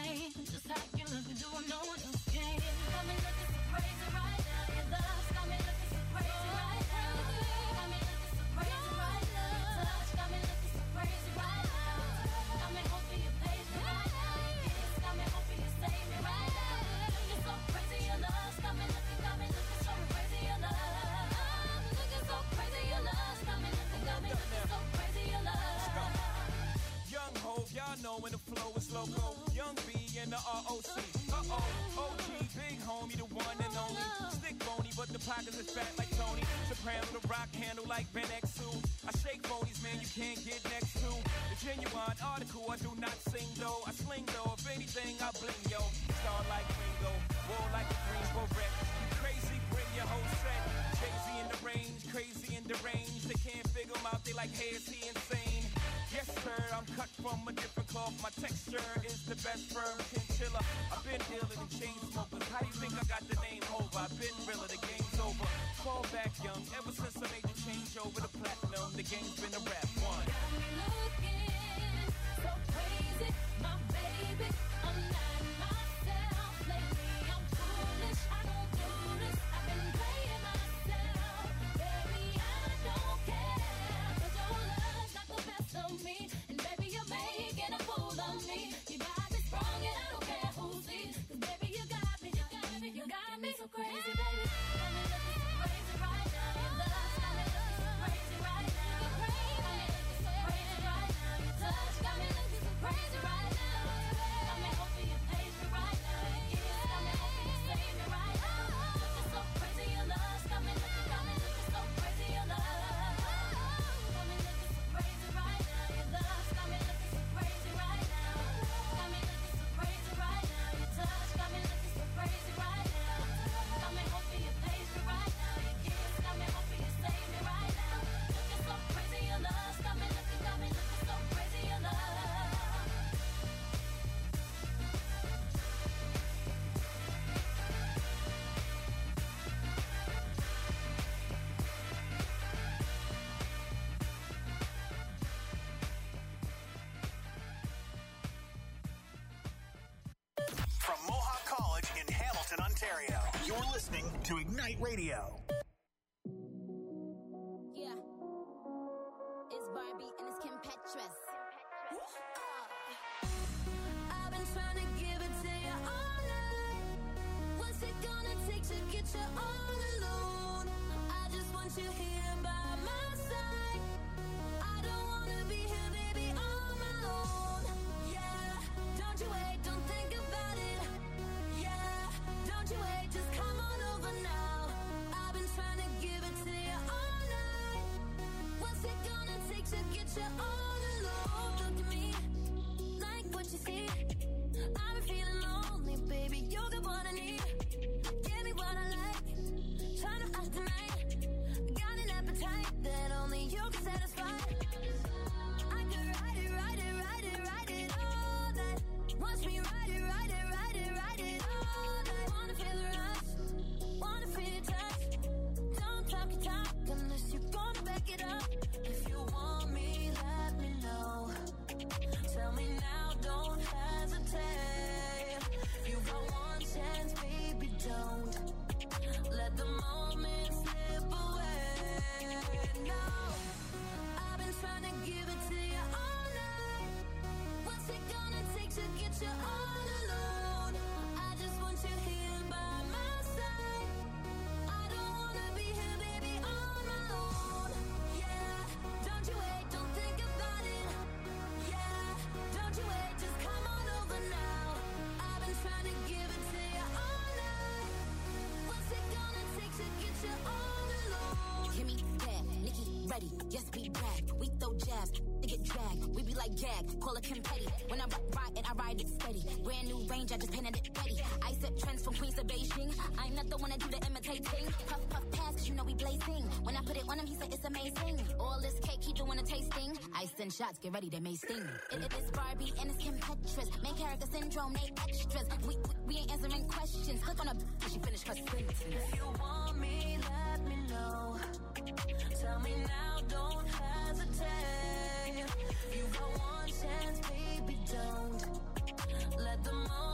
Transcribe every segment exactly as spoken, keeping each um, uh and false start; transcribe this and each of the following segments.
explain just how you look and do what no one else can. Got me looking so crazy right now. Your love's got me looking so crazy right now. Got me looking so crazy right now. Your touch got me looking so crazy right now. Got me hoping you page me right now. Your kiss got me hoping you save me right now. Looking so crazy, your love's got me looking, got me looking so crazy, your love. Looking so crazy, your love's got me looking, got me looking so crazy, your love. Young Hov, y'all know when the flow is loco. Young B and the R O C. Uh-oh, O G, big homie, the one and only. Stick bony, but the pockets is fat like Tony. Soprano, the rock handle like Ben X two. I shake bonies, man, you can't get next to. The genuine article, I do not sing though. I sling though, if anything, I bling yo. Star like Ringo, war like a Greensboro wreck. You crazy, bring your whole set. Crazy in the range, crazy in the range. They can't figure him out, they like, hey, is he insane? Yes, sir, I'm cut from a different cloth. My texture is the best firm chinchilla. I've been dealer than chain smokers. How do you think I got the name over? I've been realer, the game's over. Fall back young, ever since I made the change over to platinum. The game's been a rap one. Got me looking so crazy, my baby. I'm not myself lately. I'm foolish, I don't do this. I've been playing myself, baby. I don't care, 'cause your love's not the best of me, and baby you're making a fool of me. You got me sprung and I don't care who sees, 'cause baby you got me, you got me, you got me so crazy, baby. Got me looking so crazy right now. Your love's got me looking so crazy right now. You're crazy, got me looking so crazy right now. Your touch got me looking so crazy right now. Got me hoping you page me right now. Your kiss got me hoping you save me right now. Looking so crazy, your love's got me looking, got me looking so crazy, your love. Got me looking so crazy right now. Your love's got me looking so crazy right now. Got me looking so crazy right now. Your touch got me looking so crazy right now. Got me hoping you page me right now. Your kiss got me hoping you save me right now. Looking so crazy, your love's got me looking, got me looking so crazy, your love. From Mohawk College in Hamilton, Ontario, you're listening to Ignite Radio. Yeah. It's Barbie and it's Kim Petras. I've been trying to give it to you all night. What's it gonna take to get you all alone? I just want you here by my side. I don't wanna be here, baby, on my own. Yeah, don't you wait, don't think about it. Yeah, don't you wait, just come on over now. I've been trying to give it to you all night. What's it gonna take to get you all alone? Look at me, like what you see. I've been feeling lonely, baby, you're the one I need. Give me what I like, trying to act tonight. Got an appetite that only you can satisfy. I could ride it, ride it, ride it, ride it all night. Watch me ride it, ride it, ride it, ride it all night. Wanna feel the rush, wanna feel your touch. Don't talk your talk unless you're gonna back it up. If you want me, let me know. Tell me now, don't hesitate. You got one chance, baby, don't let the moment slip away. No, I've been trying to give it to you all night. What's it gonna take to get you all alone? I just want you here by my side. I don't wanna be here, baby, on my own. Yeah, don't you wait, don't think about it. Yeah, don't you wait, just come on over now. I've been trying to give it to you all night. What's it gonna take to get you all alone? Kimmy, bad, Nikki, ready, yes we brag. We throw jabs, they get dragged. We be like gag, call it Kim Petty. When I ride it, I ride it steady. Brand new range, I just painted it ready. I set trends from Queens to Beijing. I'm not the one that do the imitating. Puff, puff, pass, cause you know we blazing. When I put it on him, he said it's amazing. All this cake, he doing a tasting. I send shots, get ready, they may sting. It, it is Barbie and it's Kim Petras. Main character syndrome, they extras. We, we, we ain't answering questions. Click on a b- she finished her sentence. If you want me, let me know. Tell me now, don't hesitate. You got one chance, baby, don't let the moment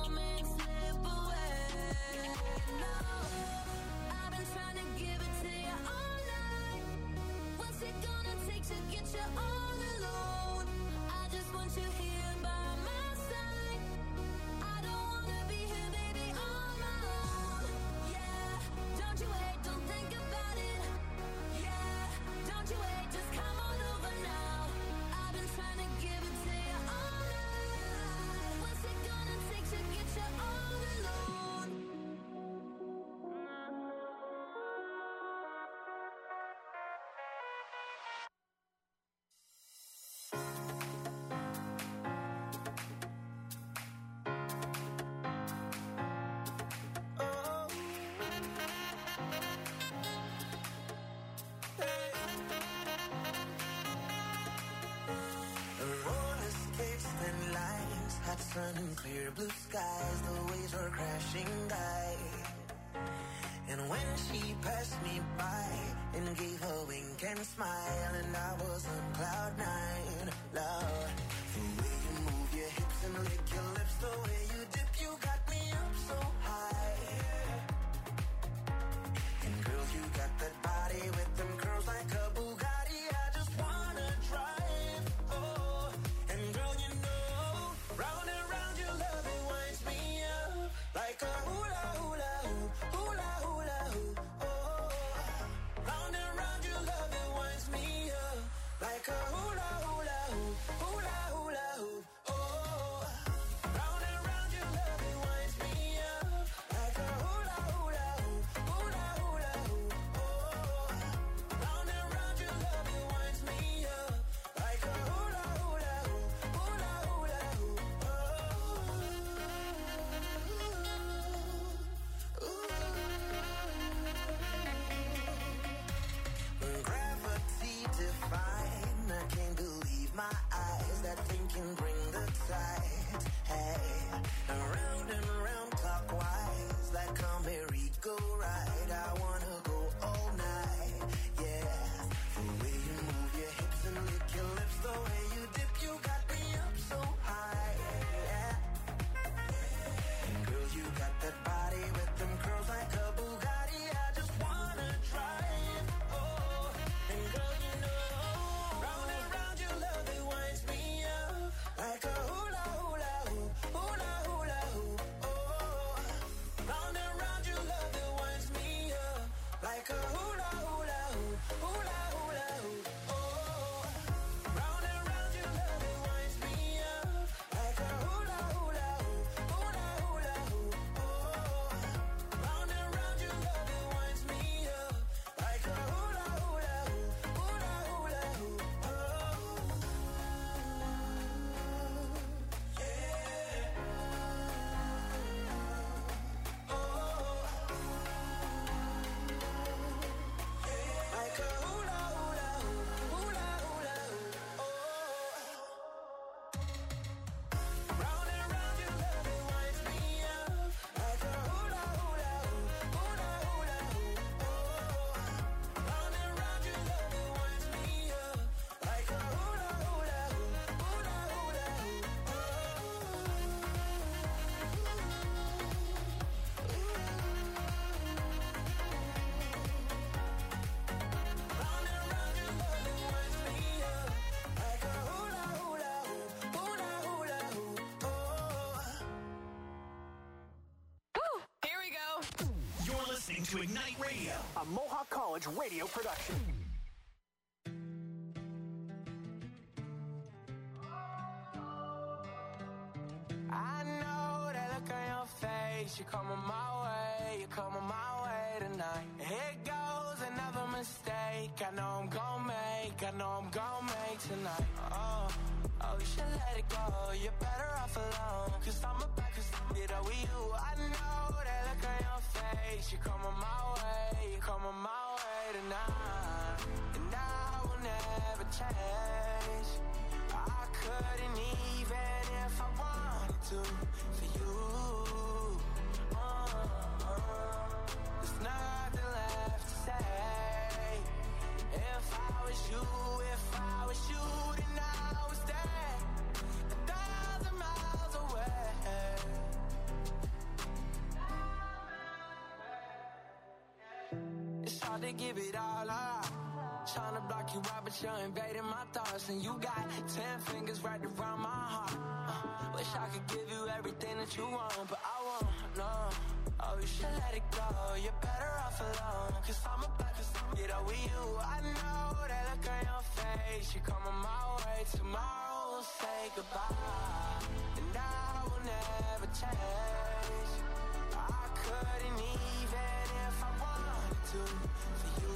hot sun and clear blue skies, the waves were crashing by. And when she passed me by and gave a wink and smile, and I was on cloud nine, love. The way you move your hips and lick your lips, the way you dip, you got me up so high. And girl, you got that body with them curls like a Bugatti. I just wanna drive, oh. And girl, you know, round and round your love, it winds me up like a hula hula hoop, hula hula hoop, oh. Round and round your love, it winds me up like a hula hula hoop, hula hula hoop, oh. Round and round your love, it winds me up like a hula hula hoop, hula hula hoop, oh. Round and round your love, it winds me up like a hula hula hoop, hula hula hoop, oh. Gravity define, I can't believe my eyes. That thing can bring the tides. Hey, around and around clockwise, like a merry-go-ride. I wanna go all night, yeah. The way you move your hips and lick your lips, the way you dip, you got me up so high, yeah. And girl, you got that body with them curls like a Bugatti. I just wanna drive, oh. And girl, you know, round and round your love, it winds me up like a hula hula hoop, hula hula hoop, oh. Round and round your love, it winds me up like a hula hula hoop, hula hula hoop, oh. Round and round your love, it winds me up like a hula hula hoop, hula hula hoop, oh. Round and round your love, it winds me up like a hula hula hoop, hula hula hoop, oh. Yeah. Oh. Like a hula hula hoop, hula hula hoop, oh. Round and round your love, it winds me up like a hula hula hoop, hula hula hoop, oh. Round and round your love, it winds me up like a hula hula hoop, hula hula hoop, oh. Round and round your love, it winds me up like a hula hula hoop, hula hula hoop, oh. Here we go. You're listening to Ignite Radio, a Mohawk College radio production. I know that look on your face. You're coming my way, you're coming my way tonight. Here goes another mistake. I know I'm gon' make, I know I'm gon' make tonight. Oh, oh, you should let it go. You're better off alone. Cause I'm about to get over you. I know that look on your face. You're coming my way, you're coming my way tonight. And I will never change. I couldn't even if I wanted to for you. Uh, uh, there's nothing left to say. If I was you, if I was you, then I would stay a thousand miles away. It's hard to give it all up. Trying to block you out, but you're invading my thoughts. And you got ten fingers right around my heart. uh, Wish I could give you everything that you want, but I won't, no. Oh, you should let it go. You're better off alone. Cause I'm about to get over you. I know that look on your face. You're coming my way. Tomorrow we'll say goodbye. And I will never change. I couldn't even if I wanted to for you.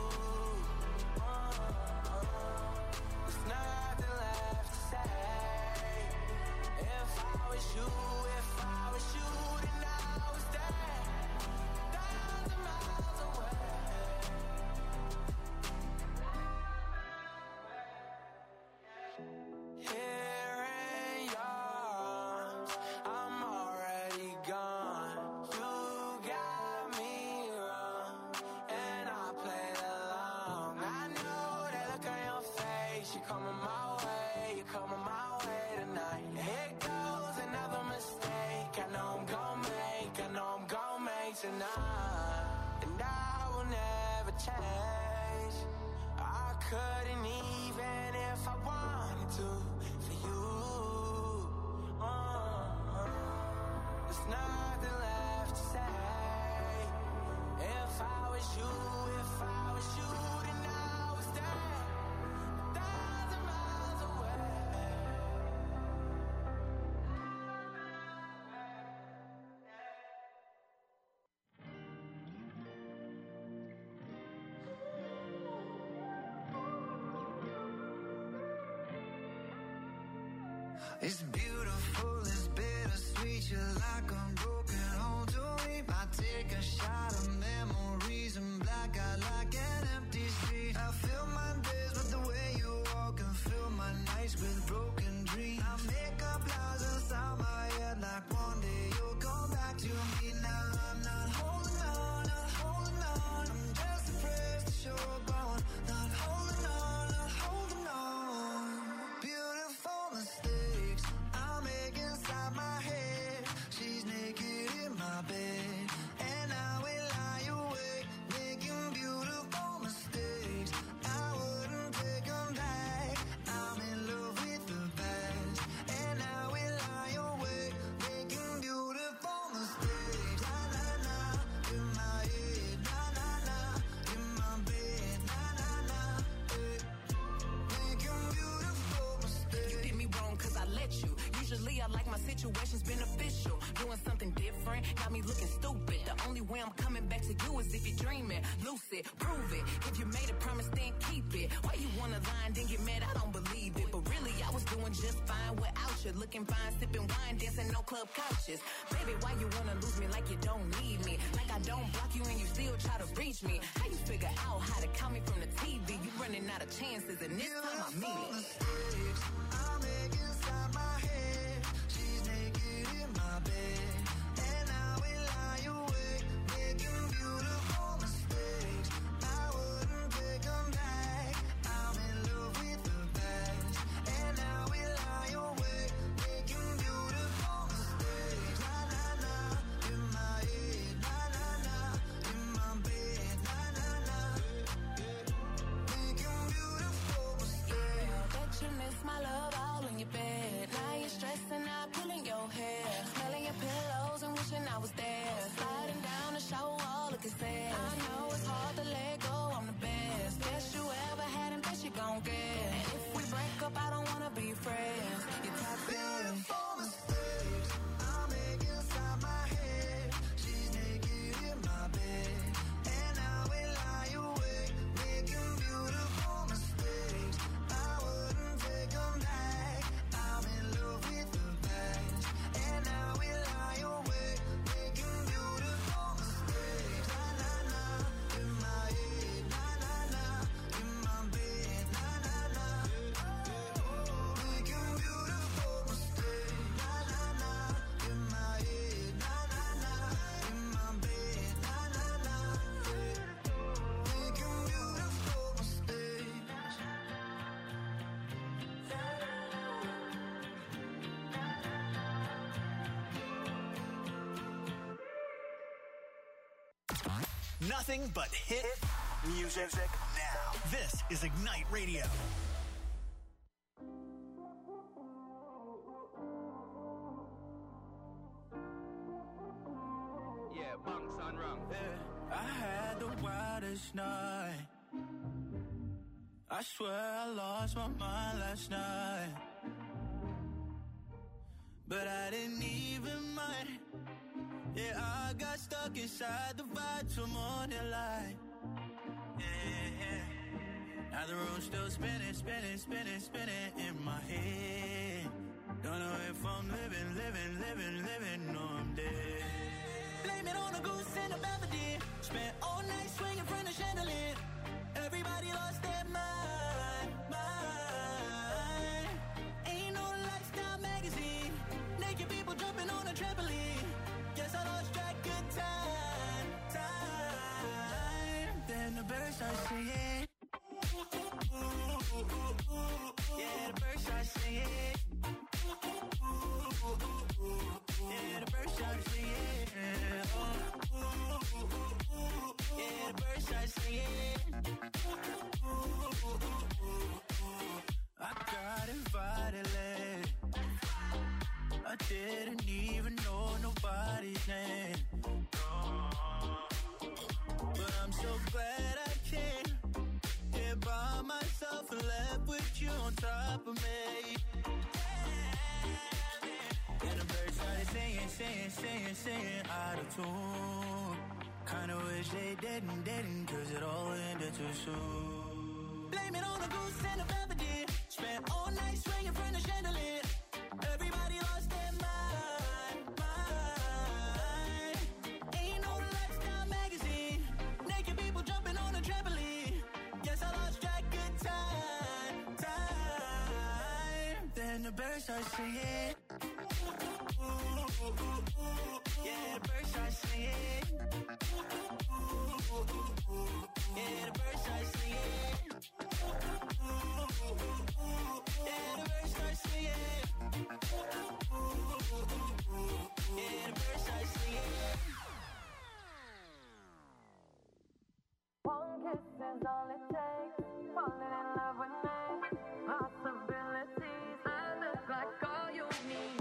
There's nothing left to say. If I was you, if I was you, then I would stay a thousand miles away. Here in your couldn't even if I wanted to for you. Uh, there's nothing left to say. If I was you, if I was you, then I would stay a thousand miles away. It's beautiful, it's bittersweet. You're like a broken home to me. I take a shot of memories and black out like an empty street. I fill my days with the way you walk and fill my nights with broken dreams. I make up lies inside my head like one day you'll come back to me. Now I'm not holding on, not holding on. I'm just depressed that you're gone. Not holding on, not holding on. Beautiful mistakes I make inside my head. She's naked in my bed, and I will lie awake, making beautiful mistakes. I wouldn't take them back. I'm in love with the past, and I will lie awake, making beautiful mistakes. Na na na, in my head. Na na na, in my bed. Na na na, eh. Making beautiful mistakes. You did me wrong cause I let you. Usually I like my situations beneficial. Doing something different, got me looking stupid. The only way I'm coming back to you is if you're dreaming. Lucid, prove it. If you made a promise, then keep it. Why you wanna lie and then get mad? I don't believe it. But really, I was doing just fine without you. Looking fine, sipping wine, dancing on club couches. Baby, why you wanna lose me like you don't need me? Like I don't block you and you still try to reach me. How you figure out how to count me from the T V? You running out of chances and this time I mean it. Mistakes I make inside my head. She's naked in my bed, and I will lie awake, making beautiful mistakes. I wouldn't take them back. I'm in love with the past, and I will lie awake, making beautiful mistakes. Na na na, in my head. Na na na, in my bed. Na na na, making beautiful mistakes. Bet you miss my love all in your bed. Now you're stressing out, pulling your hair, smelling your pillows and wishing I was there. Sliding down the shower wall, looking sad. I know it's hard to let go, I'm the best. Best you ever had and best you gon' get. And if we break up, I don't wanna be friends. You're toxic. Beautiful mistakes I make inside my head. She's naked in my bed, and I will lie awake, making beautiful mistakes. I wouldn't take them back. I'm in love with the past, and I will lie awake, making beautiful mistakes. Na na na, in my head. Na na na, in my bed. Na na na, making beautiful mistakes. Na na na, in my head. Na na na, in my bed. Na na na, making beautiful mistakes. Nothing but hit music now. This is Ignite Radio. Yeah, bunks on wrong. I had the wildest night. I swear I lost my mind last night. But I didn't even mind. Yeah, I got stuck inside the vibe till morning light. Yeah, yeah. Now the room's still spinning, spinning, spinning, spinning in my head. Don't know if I'm living, living, living, living, or I'm dead. Blame it on a goose and a Belvedere. Spent all night swinging from the chandelier. Everybody lost their mind, mind. Ain't no lifestyle magazine. Naked people jumping on a trampoline. Guess I lost track of time, time. Then the birds start singing. Yeah, the birds start singing. Yeah, the birds start singing. Yeah, the birds start singing. I didn't even know nobody's name. But I'm so glad I came here by myself and left with you on top of me. And the birds started singing, singing, singing, singing out of tune. Kinda wish they didn't, didn't, cause it all ended too soon. Blame it on the goose and the feather. Spent all night swinging from the chandelier. Everybody lost their mind, mind. Ain't no lifestyle magazine. Naked people jumping on a trampoline. Yes, I lost track of time, time. Then the birds start singing. Ooh, ooh, ooh, ooh. Yeah, the birds start singing. Ooh, ooh, ooh, ooh. Yeah, the birds start singing. Ooh, ooh, ooh, ooh. Yeah, the birds start singing. Ooh, ooh, ooh, ooh. Yeah, the birds start singing. One kiss is all it takes. Falling in love with me. Possibilities. I look like all you need.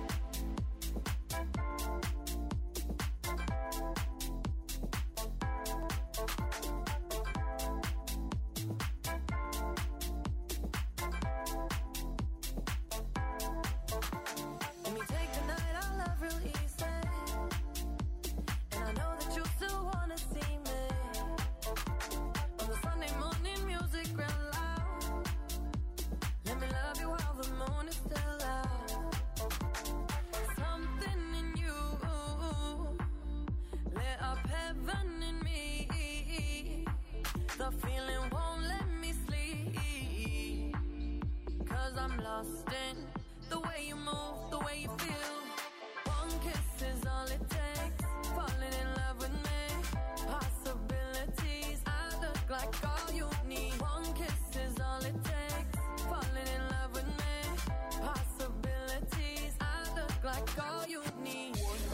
Let me take the night, I love real easy. And I know that you still wanna see me. On the Sunday morning, music real loud. Let me love you while the moon is still out. Something in you lit up heaven in me. The feeling won't let me sleep. Cause I'm lost in the way you move, the way you feel. One kiss is all it takes. Falling in love with me. Possibilities. I look like all you need. One kiss is all it takes. Falling in love with me. Possibilities. I look like all you need.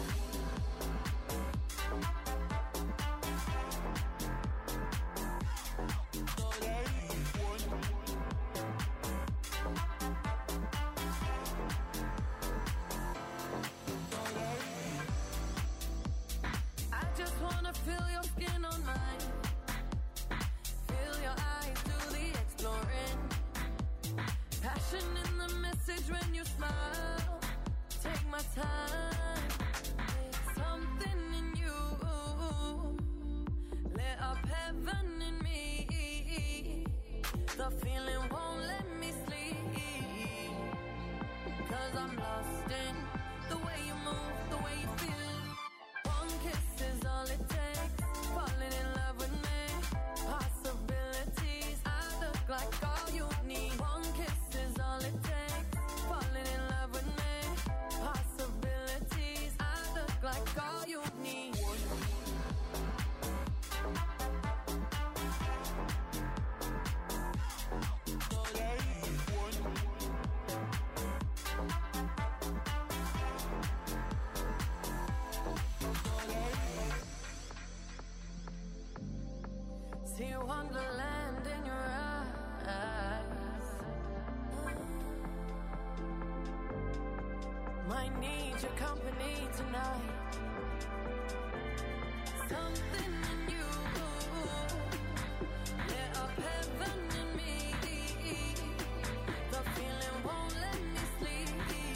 I just wanna feel your skin on mine. Feel your eyes do the exploring. Passion in the message when you smile. Take my time. Something in you lit up heaven in me. The feeling won't let me sleep. Cause I'm lost in the way you move, the way you feel. One kiss is all it takes. Falling in love with me. Possibilities. I look like all you need. One kiss is all it takes. Falling in love with me. Possibilities. I look like all you need. See wonderland in your eyes. Might need your company tonight. Something in you lit up heaven in me. The feeling won't let me sleep.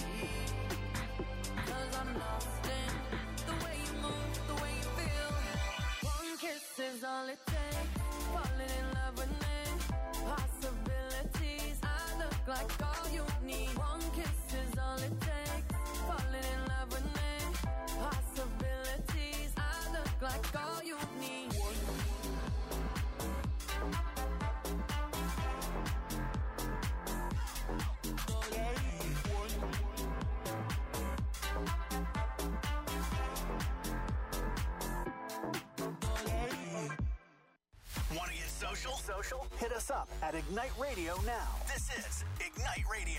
Cause I'm lost in the way you move, the way you feel. One kiss is all it takes. Falling in love with me. Possibilities. I look like all you need. One kiss is all it takes. Falling in love with me. Possibilities. I look like all you need. Want to get social? Social? Hit us up at Ignite Radio now. This is Ignite Radio.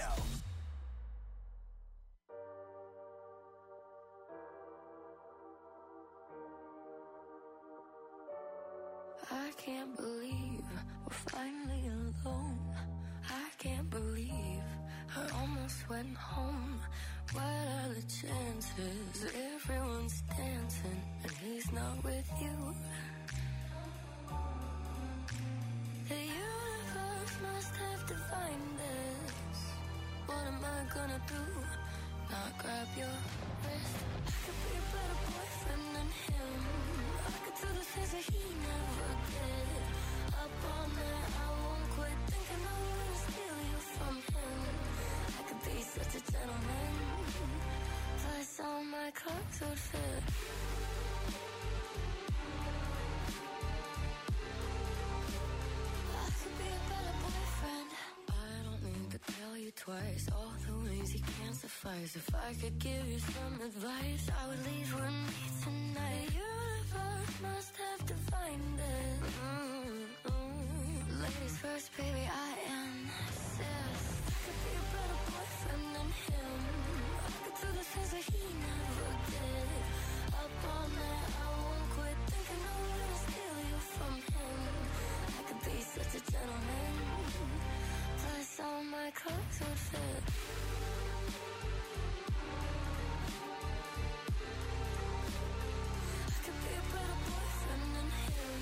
I can't believe we're finally alone. I can't believe I almost went home. What are the chances. Everyone's dancing, and he's not with you. The universe must have defined this. What am I gonna do? Not grab your wrist. I could be a better boyfriend than him. I could do the things that he never did. Up all night, I won't quit thinking I'm gonna steal you from him. I could be such a gentleman. Plus all my clothes would fit. I could be a better boyfriend. I don't need to tell you twice all the ways he can't suffice. If I could give you some advice, I would leave with me tonight. The universe must have defined it. Mm-hmm. Ladies first, baby, I insist. I could be a better boyfriend than him. I could do the things that he never did. Up all night, I won't quit thinking I'm gonna steal you from him. I could be such a gentleman. Plus all my clothes would fit. I could be a better boyfriend than him.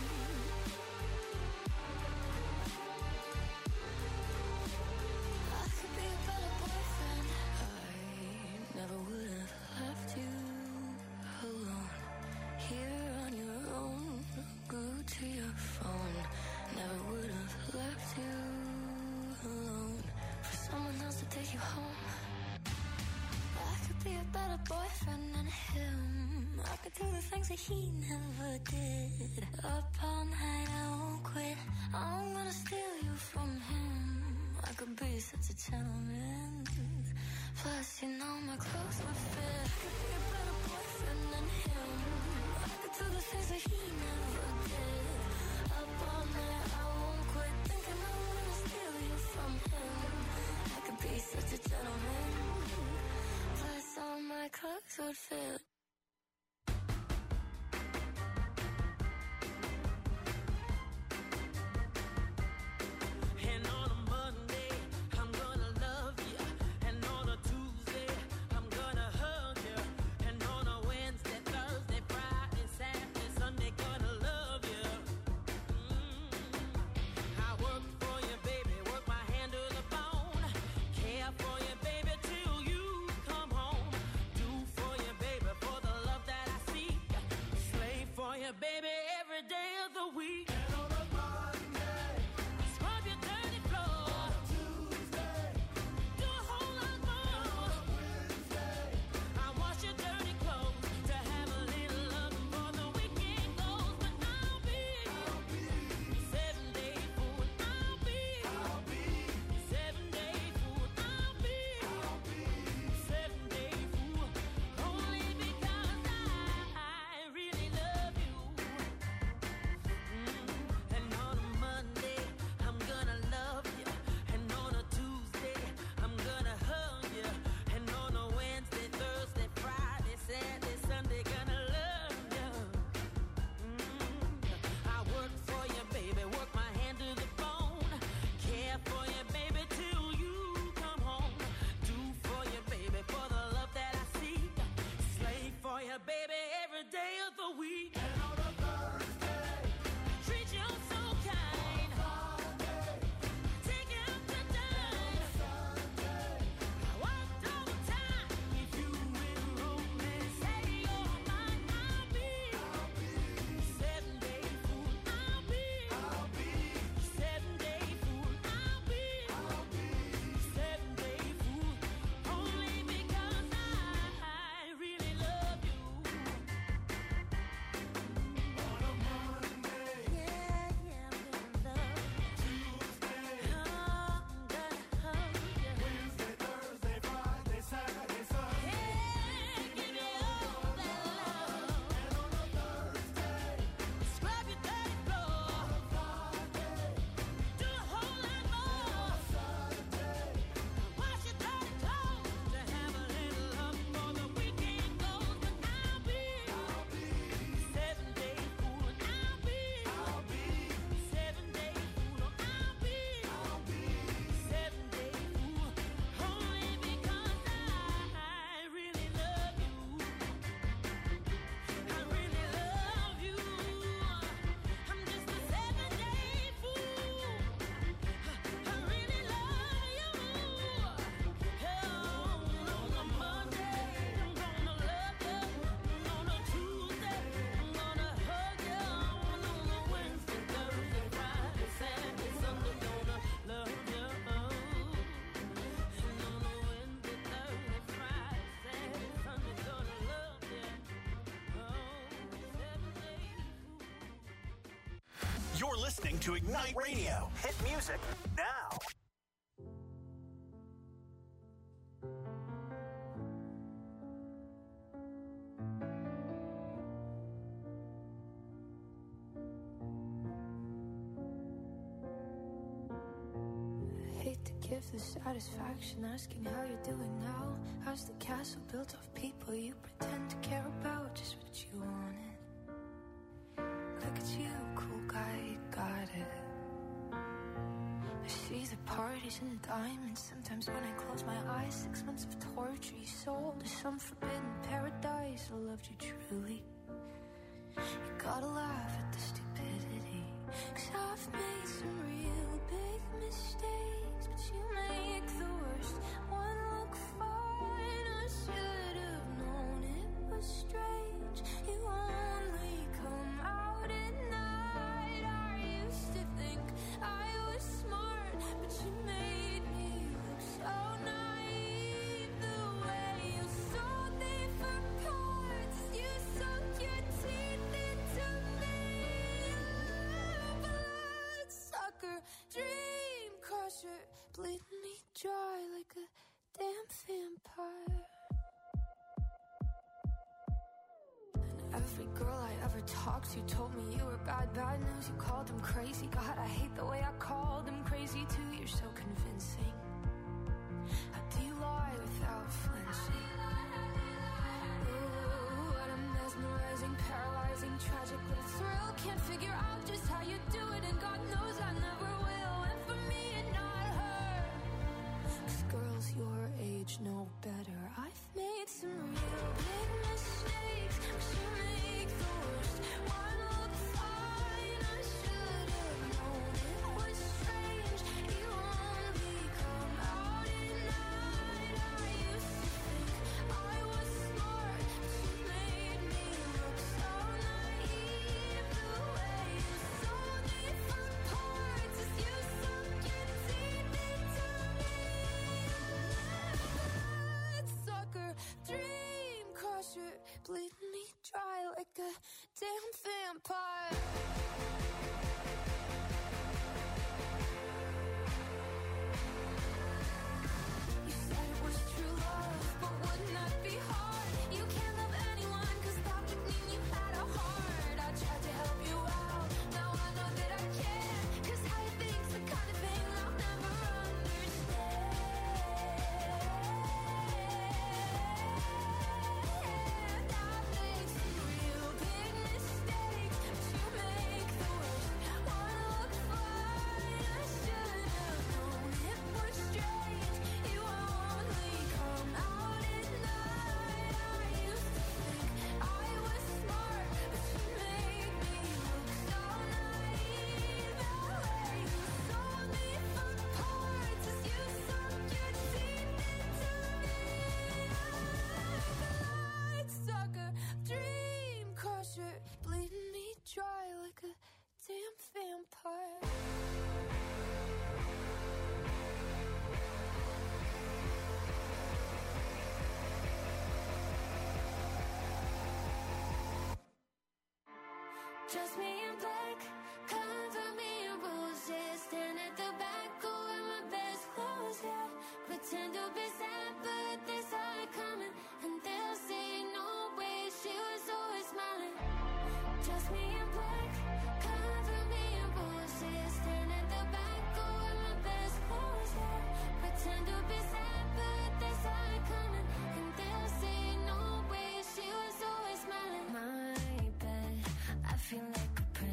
I could be a better boyfriend. I never would have left you alone. Here on your own, glued to your phone. Never would have left you alone for someone else to take you home. I could be a better boyfriend than him. I could do the things that he never did. Up all night, I won't quit. I'm gonna steal you from him. I could be such a gentleman. Plus, you know my clothes would fit. I could be a better boyfriend than him. I could do the things that he never did. Up all night, I won't quit thinking I'm gonna steal you from him. I could be such a gentleman. Plus, all my clothes would fit. And on a Monday, I'm gonna love you. And on a Tuesday, I'm gonna hug you. And on a Wednesday, Thursday, Friday, Saturday, Sunday, gonna love you. Mm. I work for you, baby, work my hand to the bone. Care for you, baby, till you come home. Do for you, baby, for You're listening to Ignite Radio. Hit music now. Hate to give the satisfaction asking how you're doing now. How's the castle built of people you pretend to care about? Just what you wanted. Look at you, cool guy, you got it. I see the parties and diamonds. Sometimes when I close my eyes, six months of torture you sold to some forbidden paradise. I loved you truly. You gotta laugh at the stupidity, 'cause I've made some real big mistakes, but you make the worst one look fine. I should have known it was strange. You only come out at night. I used to think I was smart, but you made me look so naive. The way you sold me for parts, you sunk your teeth into me. Bloodsucker, dream crusher, bleeding me dry like a damn vampire. And every girl I ever talked to told me you were bad, bad news. You called them crazy. God, I hate the way I called them crazy too. You're so convincing. How do you lie without flinching? Ooh, what a mesmerizing, paralyzing, tragic little thrill. Can't figure out just how you do it, and God knows I never will. And for me and not her, 'cause girls your age know better. I've made some real big mistakes, but you make the worst one look fine. I should have known it was strange. You only come out at night. I used to think I was smart, but you made me look so naive. The way you sold me for parts is you sunk your teeth into me. Bloodsucker, dream crusher, bleeding me dry like a damn vampire. You said it was true love, but wouldn't that be hard? You can't love anyone, 'cause that would mean you had a heart. I tried to help you out, now I know that I can't, 'cause how you think's the kind of thing I'll never understand. I've made some real big mistakes, but you make the worst one look fine. I should have known it was strange. You only come out at night. I used to think I was smart, but you made me look so naive. The way you sold me for parts is you sunk your teeth into me. Bloodsucker, dream crusher, bleeding me dry like a damn vampire. Just me in black, cover me in roses. Stand at the back, go in my best clothes, yeah. Pretend to be sad, but they saw it coming, and they'll say no way, she was always smiling. Just me in black, cover me in roses. Stand at the back, go in my best clothes, yeah. Pretend to be sad, but they saw it coming, and they'll say no way, she was always smiling. My bed, I feel like a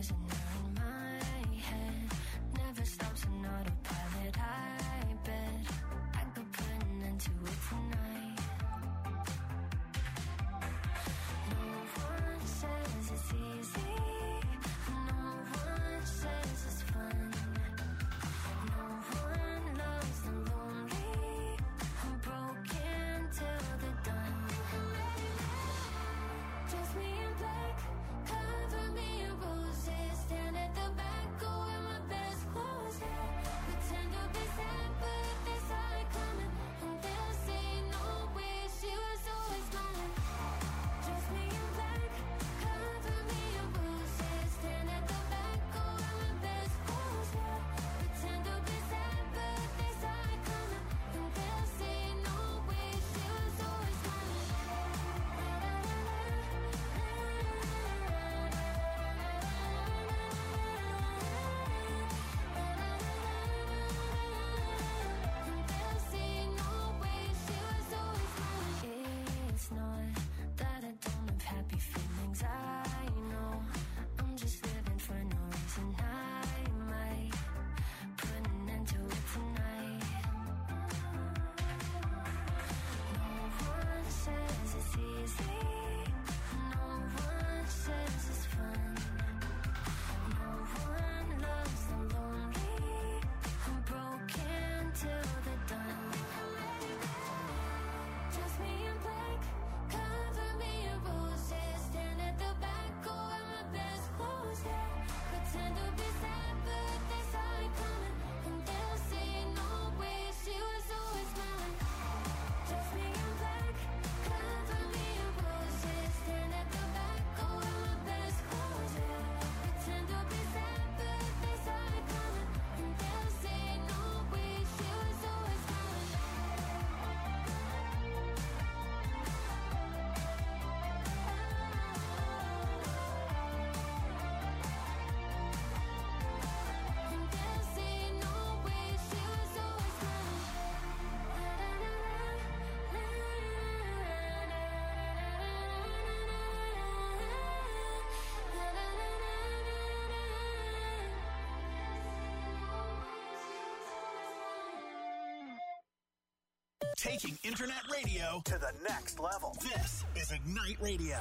Taking internet radio to the next level. This is Ignite Radio.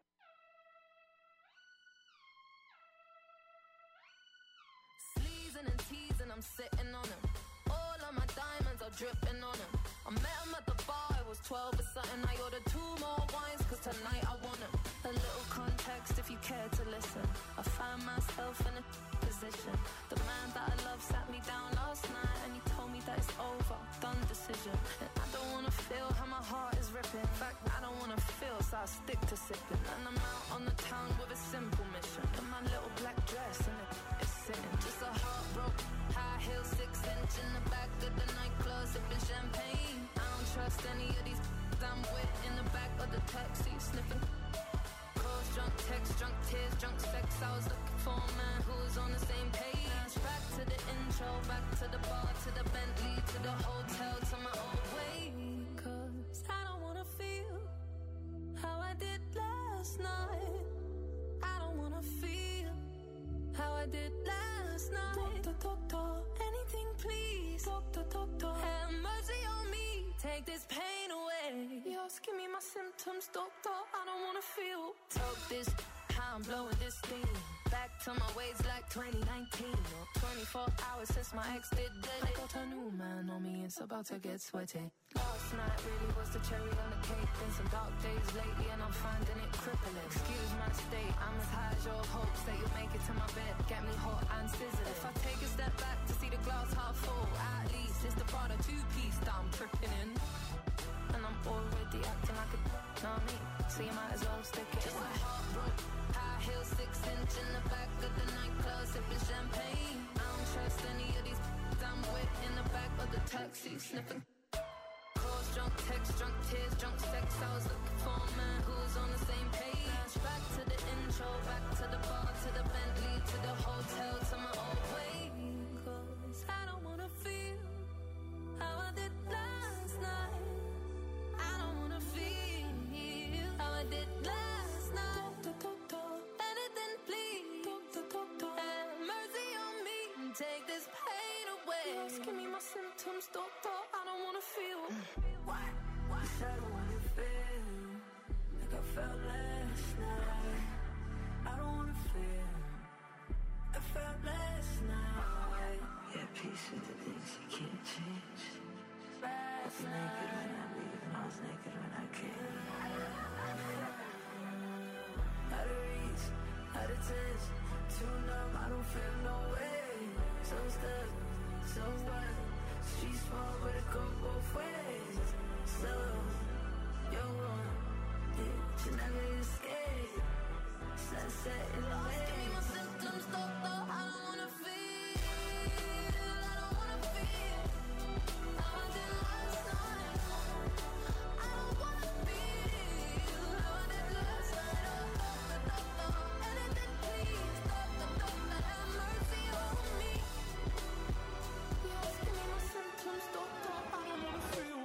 Sleezing and teasing, I'm sitting on him. All of my diamonds are dripping on him. I met him at the bar, I was twelve or something. I ordered two more wines, cause tonight I want him. A little context if you care to listen. I found myself in a position. The man that I love sat me down last night and he told me that it's over, done decision. And I don't wanna feel how my heart is ripping. In fact, I don't wanna feel, so I stick to sipping. And I'm out on the town with a simple mission. In my little black dress and it, it's sitting. Just a heartbroken, high heel, six inch in the back of the nightclub, sipping champagne. I don't trust any of these I'm with in the back of the taxi, sniffing. Calls, drunk texts, drunk tears, drunk sex. I was looking for a man who was on the same page. Back to the intro, back to the bar, to the Bentley, to the hotel, to my old way. Cause I don't wanna feel how I did last night. I don't wanna feel how I did last night. Doctor, doctor, anything please. Doctor, doctor, have mercy on me. Take this pain away. You're asking me my symptoms, doctor. I don't wanna feel. Talk this, how I'm blowing this steam. Back to my ways like twenty nineteen. Or twenty-four hours since my ex did dead. I got a new man on me, it's about to get sweaty. Last night really was the cherry on the cake. Been some dark days lately and I'm finding it crippling. Excuse my state, I'm as high as your hopes that you'll make it to my bed. Get me hot and sizzling. If I take a step back to see the glass half full, at least it's the Prada two-piece that I'm tripping in. And I'm already acting like a know what I mean? So you might as well stick it. Just a heartbroken, high heel, six inch in the back of the nightclub, sipping champagne. I don't trust any of these I'm with in the back of the taxi, sniffing. Calls, drunk texts, drunk tears, drunk sex. I was looking for a man who was on the same page. Back to the intro, back to the bar, to the Bentley, to the hotel, to my old way. Cause I don't wanna feel how I did last night. I don't wanna feel how I did last night. Doctor, doctor, anything please. Doctor, doctor, have mercy on me. Take this pain away. You're asking me my symptoms, doctor. I don't wanna feel. What? What? I don't wanna feel like I felt last night. I don't wanna feel I felt last night. Yeah, peace with the things you can't change. Last I was naked when I leave and I was naked when I came. Out of reach, out of touch, too numb, I don't feel no way. So stuck, so what? Street small, but it go both ways. So, you're one, yeah, you never escape. Sunset in the way. Give me my symptoms, doctor, I don't wanna feel. I don't wanna feel how I did last night. I don't wanna feel how I did last night. Oh, doctor, doctor, anything please. Doctor, doctor, have mercy on me. You're asking me my symptoms, doctor, I don't wanna feel.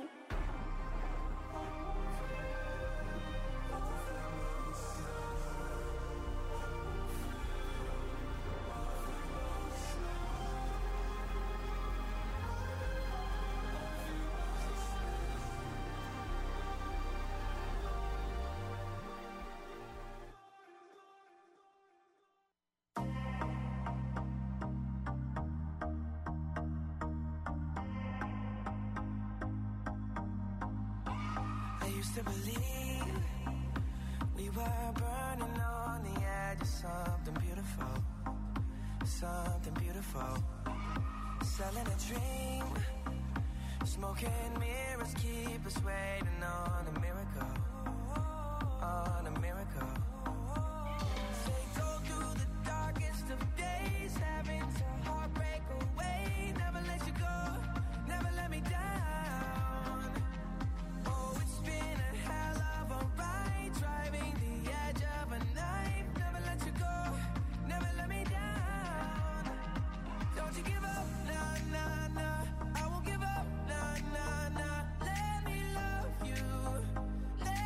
I used to believe we were burning on the edge of something beautiful, something beautiful. Selling a dream, smoking mirrors keep us waiting on a miracle, on a miracle. Say go through the darkest of days, having to heartbreak away. Never let you go, never let me down. Oh, it's been a hell of a ride, driving the edge of a knife. Never let you go, never let me down. Don't you give up, nah, nah, nah. I won't give up, nah, nah, nah. Let me love you, let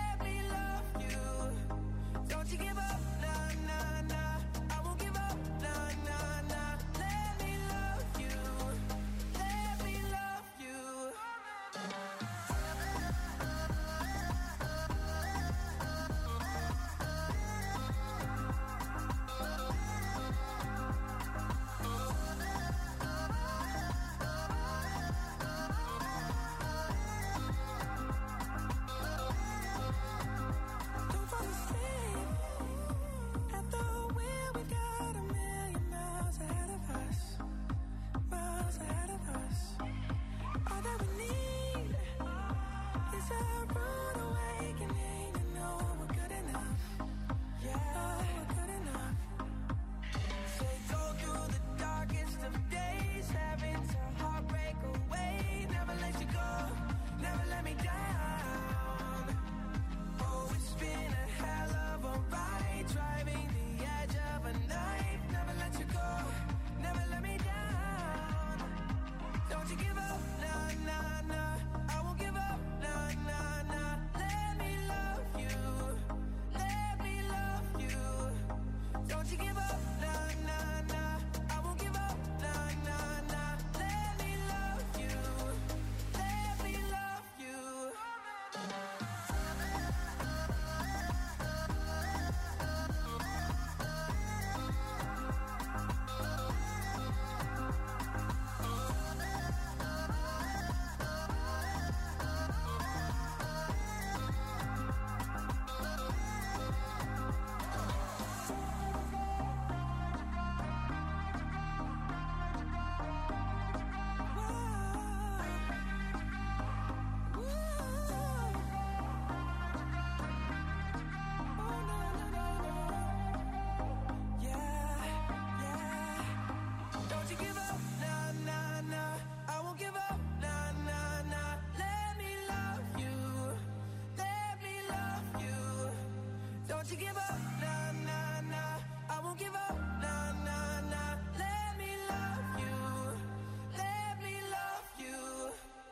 you give up, nah, nah, nah. I won't give up, nah, nah, nah. Let me love you, let me love you.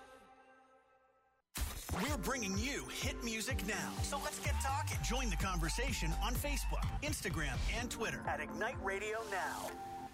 We're bringing you hit music now. So let's get talking. Join the conversation on Facebook, Instagram, and Twitter at Ignite Radio Now.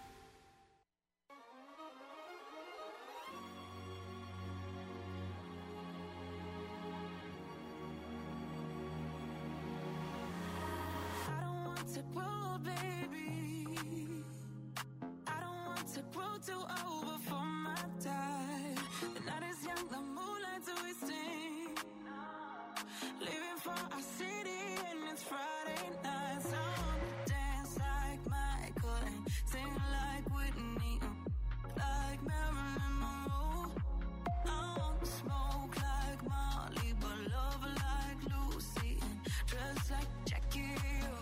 I don't want to grow, baby. I don't want to grow too old before my time. The night is young, the moonlight's wasting. Leaving for our city and it's Friday night. So I wanna dance like Michael and sing like Whitney, like Marilyn Monroe. I wanna smoke like Molly, but love like Lucy and dress like Jackie.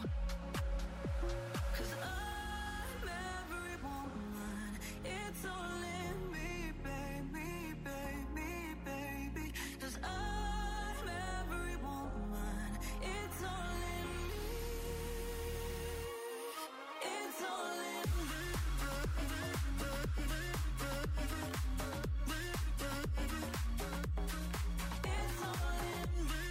Cause I'm every woman, it's all in me, baby, baby, baby. Cause I'm every woman, it's all in me, it's all in me. It's all in me.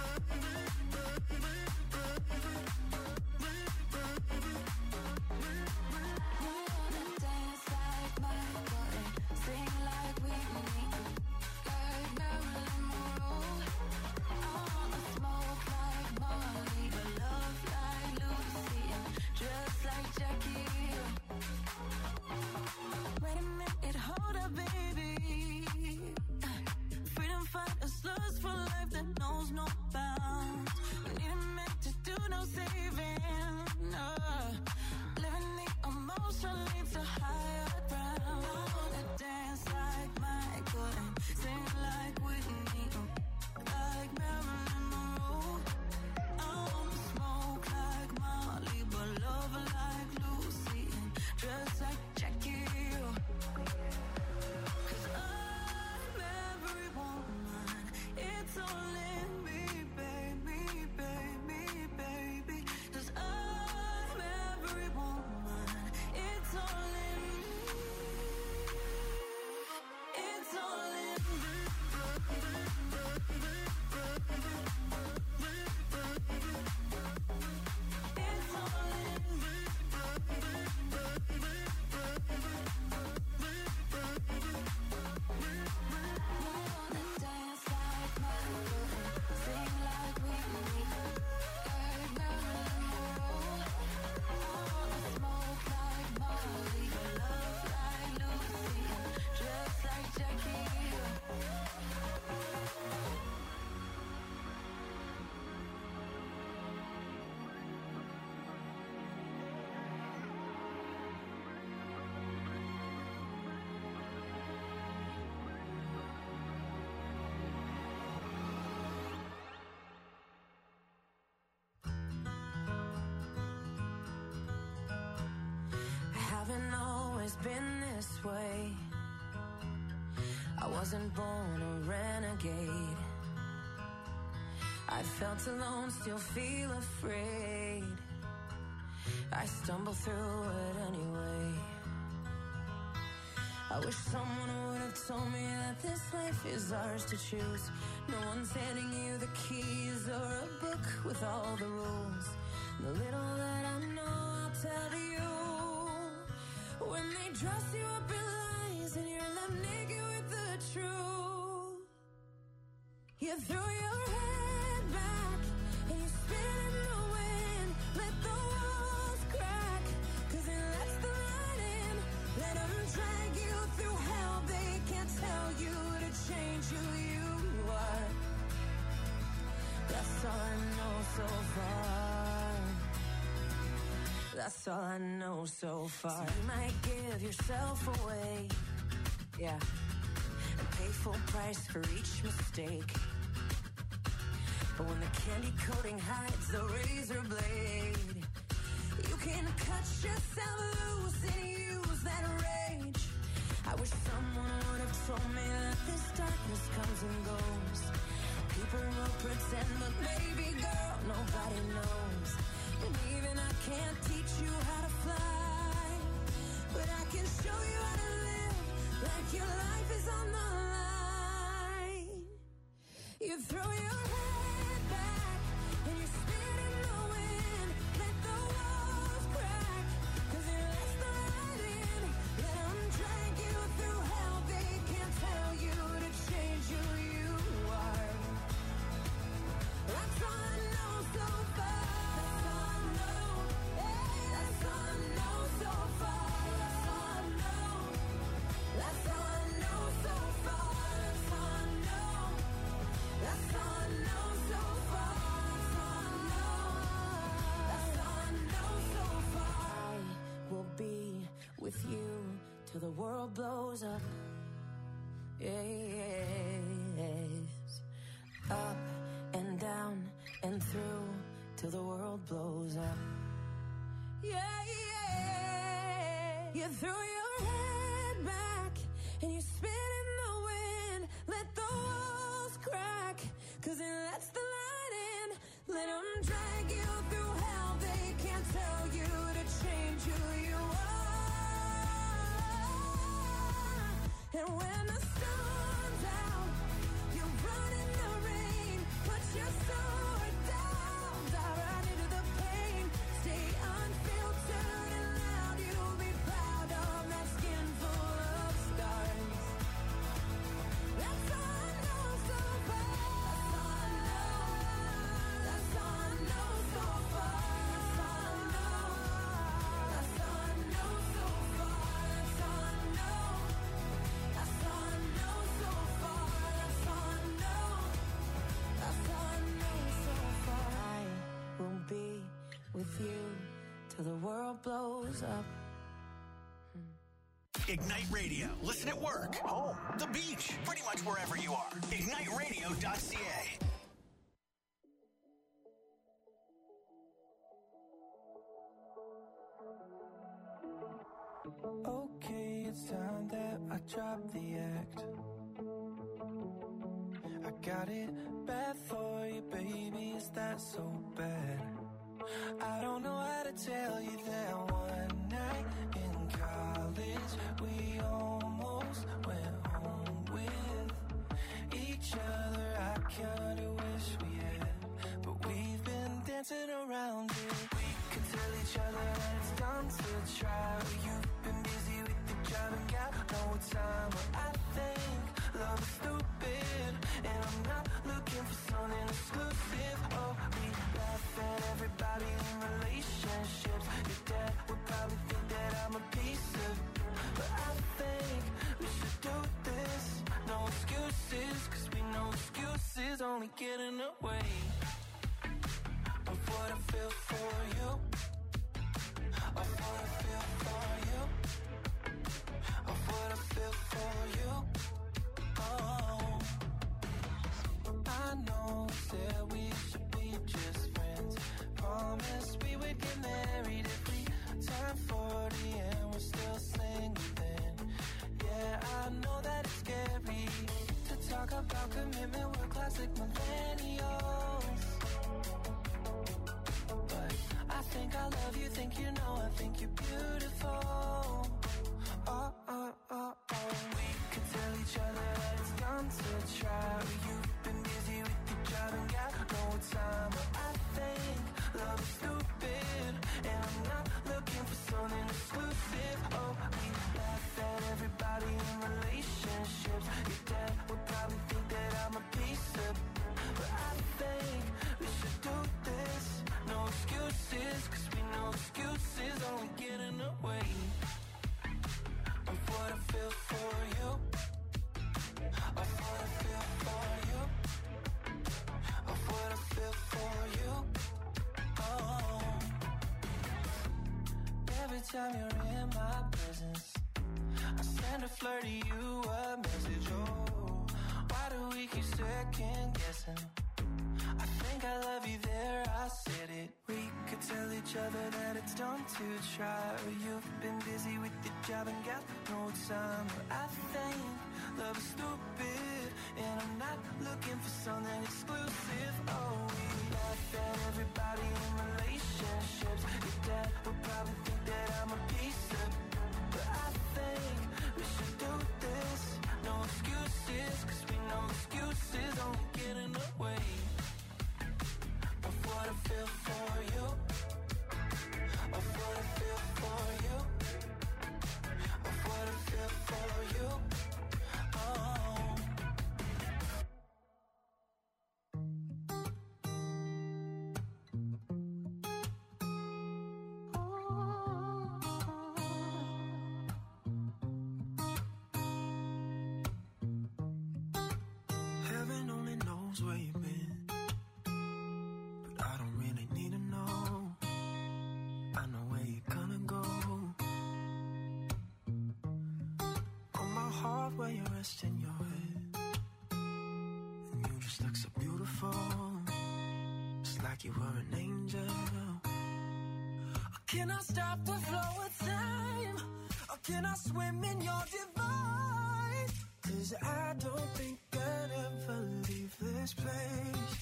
I wanna dance like Michael and sing like Whitney, like Marilyn Monroe. I wanna smoke like Molly, but love like Lucy and dress like Jackie. Wait a minute, hold up, baby. Freedom fighters, lust for life that knows no bounds. We need a man to do no saving. Uh, living the emotion leads to higher ground. I wanna dance like Michael and sing like Whitney, like Marilyn Monroe. I wanna smoke like Molly, but love like Lucy and dress like Jackie. Cause I'm every woman, it's all in me, baby, baby, baby. Cause I'm every woman, it's all in me, it's all in me. It's all in me. I wanna dance like Michael and sing like Whitney, like Marilyn Monroe. I wanna smoke like Molly, but love like Lucy and dress like Jackie. I haven't always been this way. I wasn't born a renegade. I felt alone, still feel afraid. I stumble through it anyway. I wish someone would have told me that this life is ours to choose. No one's handing you the keys or a book with all the rules. The little that I know, I'll tell you. When they dress you up in lies and you're left naked with the truth, you throw your head back and you spin in the wind. Let the walls crack, cause it lets the light in. Let them drag you through hell. They can't tell you to change who you are. That's all I know so far. That's all I know so far. So you might give yourself away, yeah, and pay full price for each mistake. But when the candy coating hides the razor blade, you can cut yourself loose and use that rage. I wish someone would have told me that this darkness comes and goes. People will pretend, but baby girl, nobody knows. is on the line. You throw your head back and you spin in the wind. Let the walls crack, 'cause you let the light in. Let 'em drag you through hell. They can't tell you to change who you are. That's all I know so far. That's all I know. Hey, that's all I know so far. That's all I know. That's all I know so far. That's all I know. That's all I know so far. That's all I know. That's all I know so far. I will be with you till the world blows up. Yes. Up and down and through till the world blows up. Yeah, yeah. You throw your head back and you spin in the wind. Let the walls crack, 'cause it lets the light in. Let 'em drag you through hell. They can't tell you to change who you are. And when the sun's out, you run in the rain. Put your sword down, dive right into the pain. Stay unfiltered and loud. You'll be proud of that skin full of scars. That's all I know so far. That's all I know. That's all I know so far. That's all I know. That's all I know so far. That's all I know. That's all I know so far. That's all I know. That's all I know so far. I will be with you till the world blows up. Ignite Radio. Listen at work, home, the beach, pretty much wherever you are. ignite radio dot c a. Okay, it's time that I drop the act. I got it bad for you, baby. Is that so bad? I don't know how to tell you that one night in college we almost went home with each other. I kinda wish we had, but we've been dancing around it. We could tell each other that it's time to try. You've been busy with the job and got no time. But I think love is stupid, and I'm not looking for something exclusive. Oh, we laugh at everybody in relationships. Your dad would probably think that I'm a piece of, but I think we should do this. No excuses, 'cause we know excuses only get in the way of what I feel for you. Of what I feel for you. Of what I feel for you. Oh, I know that we should be just friends. Promised we would get married if we turn forty and we're still single then. Yeah, I know that it's scary to talk about commitment. We're classic millennials, but I think I love you, think you know, I think you're beautiful. Oh, oh, oh, oh. We could tell each other that it's time to try. You've been busy with your job and got no time. But I think love is stupid, and I'm not looking for something exclusive. Oh, we laugh at everybody in relationships. Your dad would probably think that I'm a piece of, but I think we should do this. No excuses, 'cause we know excuses only get in the way of what I feel for you. Of what I feel for you. Of what I feel for you. Oh, every time you're in my presence, I send a flirty you a message. Oh, why do we keep second guessing? I think I love you there, I said it. We could tell each other that it's time to try. You've been busy with your job and got no time. But I think love is stupid, and I'm not looking for something exclusive. Oh, we laugh at everybody in relationships. Your dad would probably think that I'm a piece of, but I think we should do this. No lost in your head. And you just look so beautiful, just like you were an angel. Or can I stop the flow of time? Or can I swim in your divine? Cause I don't think I'd ever leave this place.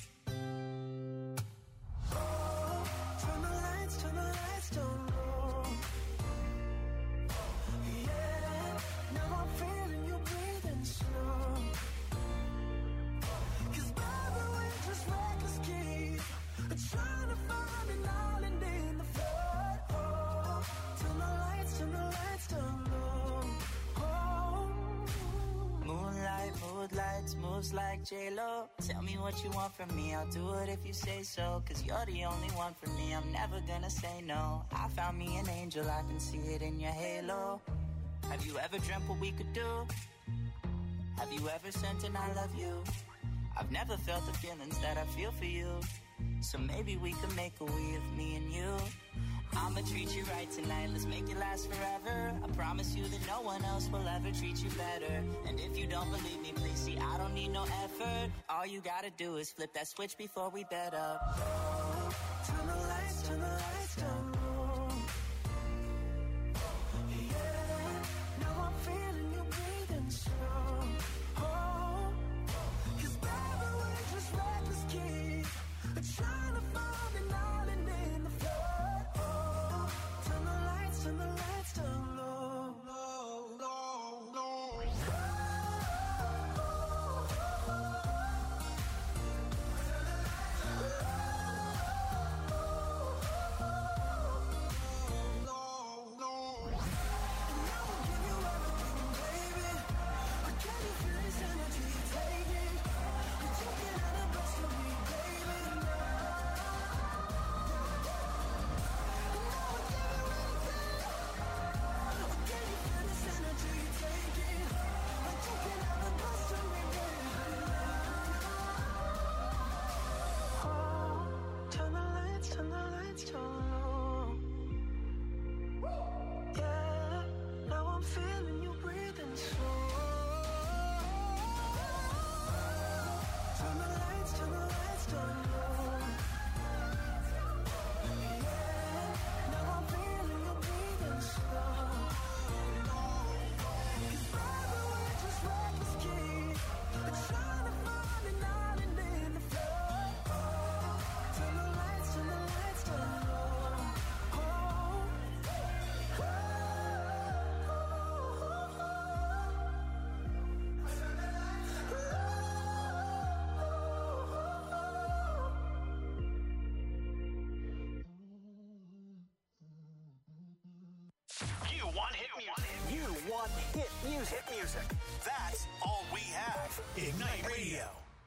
Oh, turn the lights, turn the lights down low. Yeah, now I'm feeling you breathing slow. Cause baby, we're just reckless kids, trying to find an island in the flood. Oh, turn the lights, turn the lights down low. Oh. Moonlight, mood lights, moves like J-Lo. Tell me what you want from me, I'll do it if you say so. Cause you're the only one for me, I'm never gonna say no. I found me an angel, I can see it in your halo. Have you ever dreamt what we could do? Have you ever sent an I love you? I've never felt the feelings that I feel for you. So maybe we could make a we of me and you. I'ma treat you right tonight, let's make it last forever. I promise you that no one else will ever treat you better. And if you don't believe me, please see, I don't need no effort. All you gotta do is flip that switch before we bed up. Oh, turn the lights, turn the lights down low. Yeah, now I'm feeling you breathing slow. Oh, cause baby, we're just reckless kids, trying to find an island in the flood. Oh, turn the lights, turn the lights down low. Low, low, low. Turn the lights, turn the lights down low. Yeah, now I'm feeling you breathing slow. Turn the lights, turn the lights down low. Yeah, now I'm feeling you breathing slow. Cause baby, we're just reckless kids, trying to find an island in the flood. Oh, turn the lights, turn the lights down low. Oh, You want hit music. You want hit music. Hit music. That's all we have. Ignite Radio.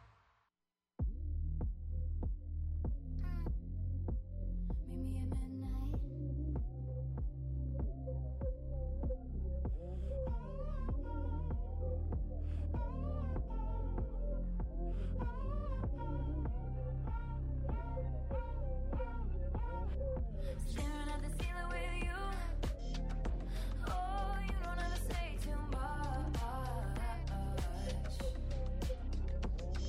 Meet me at midnight. Staring at the ceiling with you. Oh, you don't ever say too much.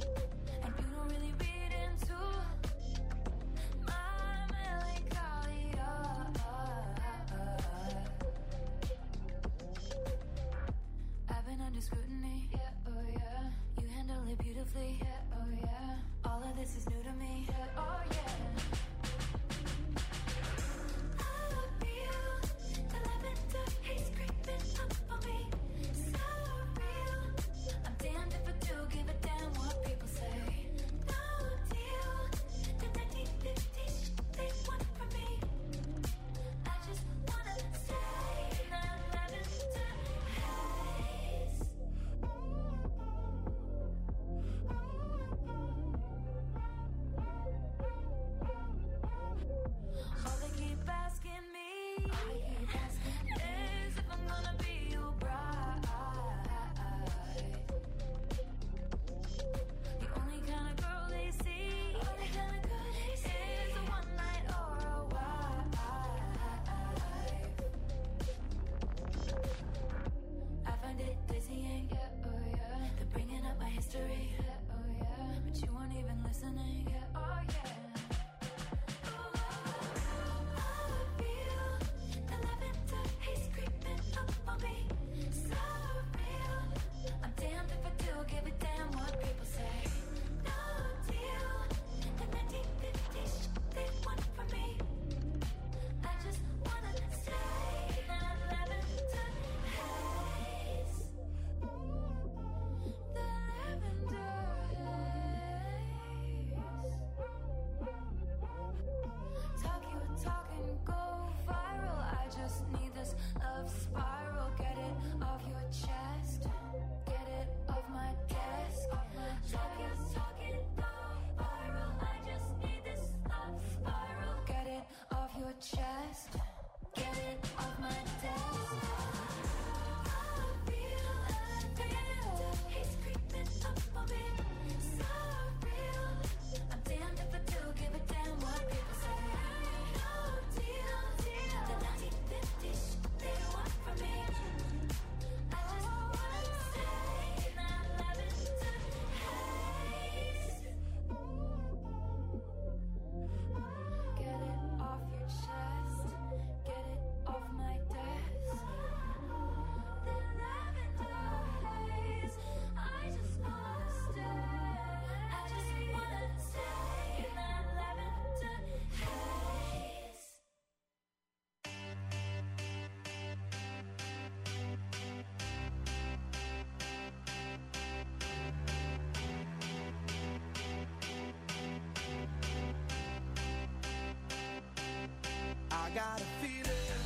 got a feeling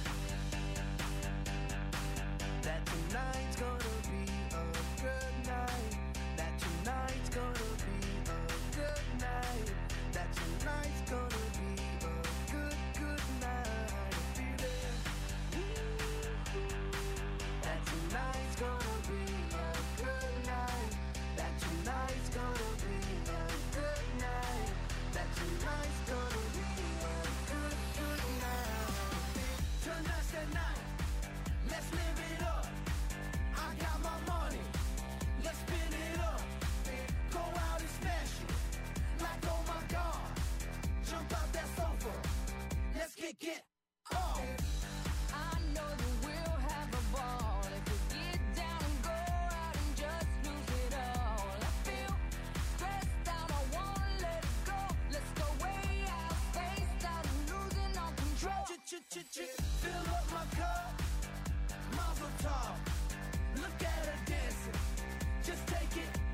that tonight's gonna be a good night. That tonight's gonna be a good night. That tonight's gonna be a good, good night. A feeling that tonight's gonna be a good night. That tonight's gonna be a good night. That tonight's gonna be a good, good night. Tonight's the night. Let's live it up. I got my money. Let's spin it up. Go out and smash it. Like, oh my God. Jump out that sofa. Let's kick it off. I know that we'll have a ball if we get down and go out and just lose it all. I feel stressed out, I wanna let it go. Let's go way out, spaced out and losing all control. Fill up my cup. Mazel tov. Look at her dancing. Just take it